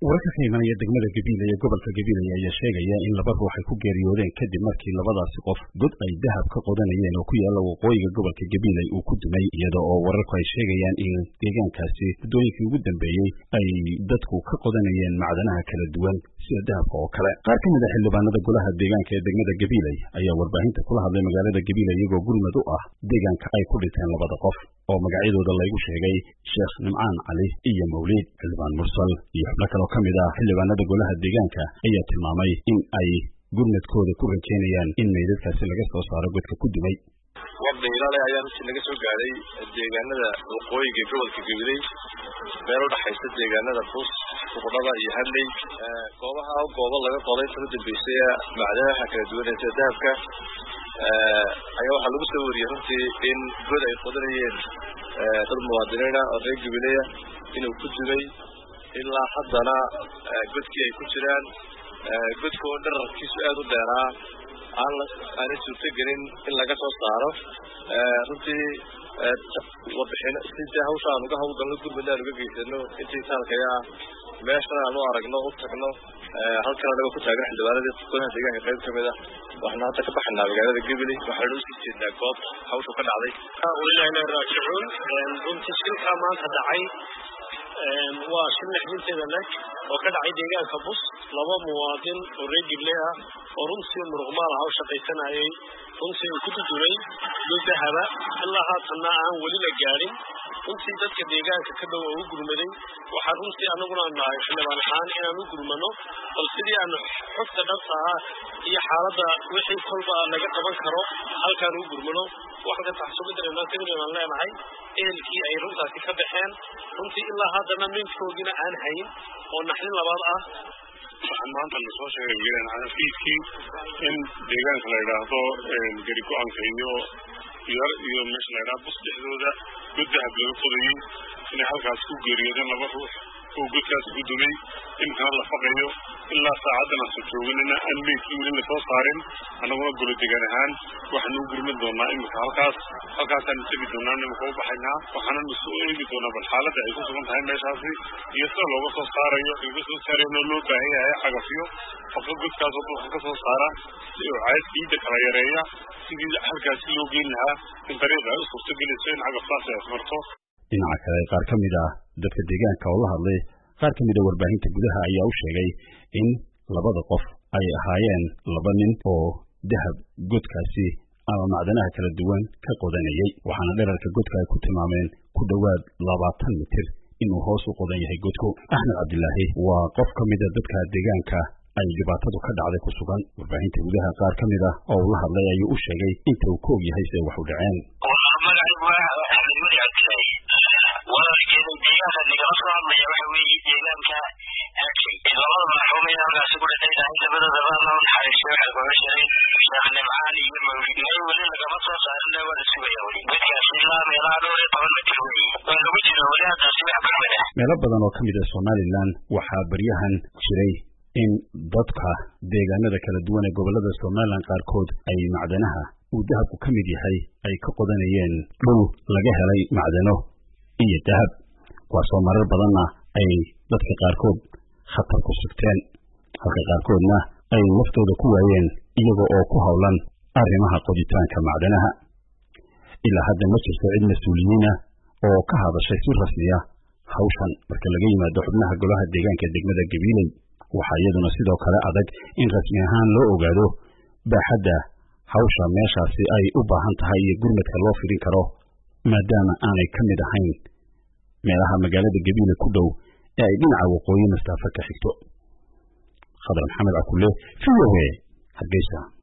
wararka ka imanaya degmada Gabiley ee gobolka Gabiley ayaa sheegaya in laba ruux ay ku geeriyoodeen kadib markii labadaasi qof god ay dahab ka qodanayeen oo ku yaala waqooyiga gobolka Gabiley uu ku dumay iyada oo wararku ay sheegayaan in deegaankaasi muddooyinkii ugu dambeeyay ay dadku ka qodanayeen macdanaha kala duwan sida dahabka oo kale. Qaar ka mid ah xildhibaanada golaha deegaanka ee degmada Gabiley ayaa warbaahinta kula hadlay magaalada Gabiley iyagoo gurmad u ah deegaanka ay ku dhinteen labada qof oo magacyadooda lagu sheegay Sheekh Nimcaan Cali iyo Mawlid Xildhibaan Mursal iyo xubno kale oo ka mid ah xildhibaanada golaha deegaanka ayaa tilmaamay in ay gurmadkooda ku rajeynayaan in meydadkaasi laga soo saaro godka ku dumay. wada ilaalay ayaa runtii laga soo gaaray deegaanada waqooyiga gobolka Gabiley meel u dhaxaysa deegaanada Bus, Suuqdada iyo Hadley goobo laga qoday sida dambeysay macdanaha kala duwan ee dahabka ayaa waxa lagu soo wariyay runtii in god ay qodanayeen dad muwaadiniin ah oo reer Gabiley inuu ku dumay ilaa haddana godkii ay ku jiraan godka oo dhererkiisu aad u dheeraa aan suurtagelin in laga soo saaro runtii warbixin sidii hawsha aan uga hawlgalno gurmadaan uga geysano intii taalkaya meeshan aan u aragno u tagno halkan anaga ku taagan xildhibaanada golaha deegaanka qayb ka mid ah waxaan hadda ka baxnaa magaalada Gabiley waxaan u sii jeednaa goob hawsha ka dhacday. Ilaahay raajicuun runtii shilka maanta dhacay waa shil xidinteeda leh oo ka dhacay deegaanka Bus laba muwaadin oo reer Gabiley ah oo runtii muruqmaal ah oo shaqaysanayay runtii ku duduray dahaba ilaa haatan aan wali la gaarin runtii dadka deegaanka ka dhow oo u gurmaday waxaan runtii anaguna nahay xildhibaan ahaan inaan u gurmano bal sidii aan xogta dhabta ah iyo xaaladda wixii kolba laga qaban karo halkaan u gurmano waxaan ka taxsuubinayna leenahay ehelkii ay runtaasi ka baxeen runtii ilaa haddana minkoodina aan hayn oo naxdin labaad ah. waxaan maanta la soo sheegay wiilaan caafimaadkii in deegaanka la yiraahdo gari go'aanka iyo meesha la yiraahdo Bus dhexdooda god dahab laga qodayay inay halkaas ku geeriyoodeen laba ruux oo godkaas ku dumay inta la faqayo ilaa saacadana soo joognana aan meydkii weli la soo saarin anaguna golo deegaan ahaan waxaan u gurmad doonaa imika halkaasaan tegi doonaa nimka u baxaynaa waxaan soo eegi doonaa bal xaaladda ay ku sugan tahay meeshaasi iyo sida looga soo saarayo loo baahan yahay cagafyo faqa godkaas oo dhulka ka soo saara si uu ciidda kala yareeya sidii halkaasi loo geyn lahaa in dariiqa ay u suurtagelayso in cagaftaasi ay marto. dhinaca kale qaar ka mid ah dadka deegaanka oo la hadlay qaar ka mid ah warbaahinta gudaha ayaa u sheegay in labada qof ay ahaayeen laba nin oo dahab godkaasi ama macdanaha kala duwan ka qodanayay waxaana dhererka godka ay ku tilmaameen ku dhowaad 20 mitir inuu hoos u qodan yahay godku. Axmed Cabdilaahi waa qof ka mid ah dadka deegaanka ay dhibaatadu ka dhacday ku sugan warbaahinta gudaha qaar ka mid ah oo la hadlay ayuu u sheegay inta uu ka og yahay sida wax u dhaceen. meelo badan oo ka mid ah Somaliland waxaa baryahan jiray in dadka deegaanada kala duwan ee gobolada Somaliland qaarkood ay macdanaha uu dahabku ka mid yahay ay ka qodanayeen dhul laga helay macdano iyo dahab kuwaasoo marar badanna ay dadka qaarkood khatar ku sugteen halka qaarkoodna ay naftooda ku waayeen iyaga oo ku hawlan arrimaha qoditaanka macdanaha. ilaa hadda ma jirto cid mas'uuliyiin ah oo ka hadashay si rasmi ah hawshan marka laga yimaado xubnaha golaha deegaanka degmada Gabiley. waxaa iyaduna sidoo kale adag in rasmi ahaan loo ogaado baaxadda hawsha meeshaasi ay u baahan tahay iyo gurmadka loo fidin karo maadaama aanay ka mid ahayn meelaha magaalada Gabiley ku dhow ee ay dhinaca waqooyi masaafo ka xigto. Khadar Maxamed Cakulle, VOA, Hargeysa.